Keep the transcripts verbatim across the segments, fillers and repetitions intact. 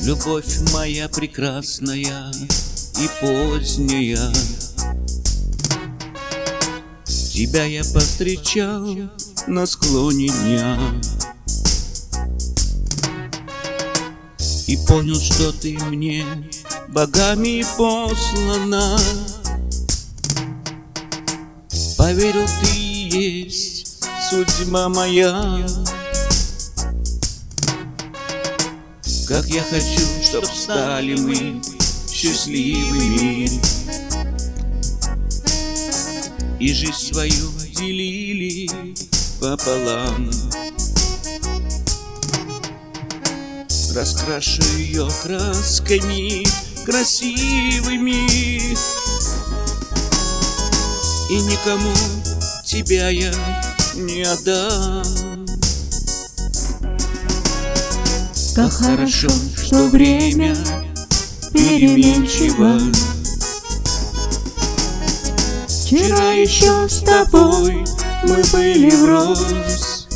Любовь моя прекрасная и поздняя, тебя я повстречал на склоне дня и понял, что ты мне богами послана. Поверил, ты и есть судьба моя. Как я хочу, чтоб стали мы счастливыми и жизнь свою делили пополам. Раскрашу ее красками красивыми, и никому тебя я не отдам. Как хорошо, что время переменчиво. Вчера еще с тобой мы были врозь.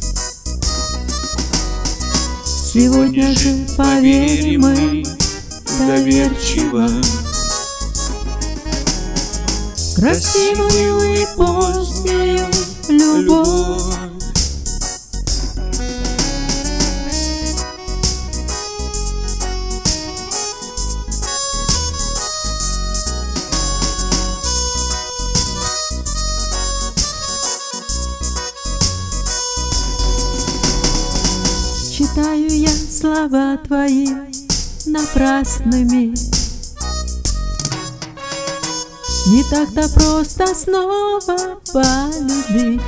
Сегодня же поверим мы доверчиво красивую и позднюю любовь. Читаю я слова твои напрасными. Не так-то просто снова полюбить.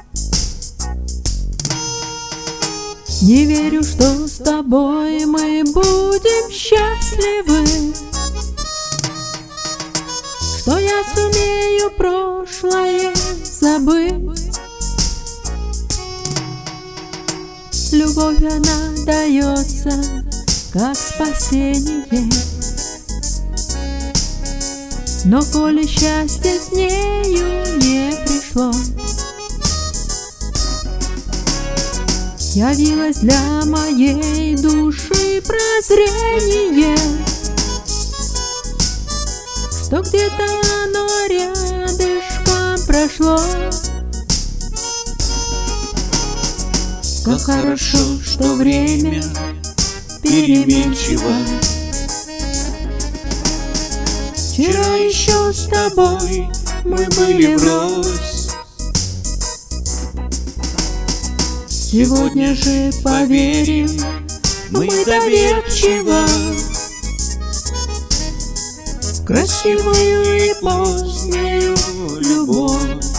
Не верю, что с тобой мы будем счастливы, что я сумею прошлое забыть. Любовь, она дается как спасение, но коли счастье с нею не пришло, явилось для моей души прозрение, что где-то оно рядышком прошло. Как хорошо, что время переменчиво. Вчера еще с тобой мы были врозь. Сегодня же поверим мы доверчиво красивую и позднюю любовь.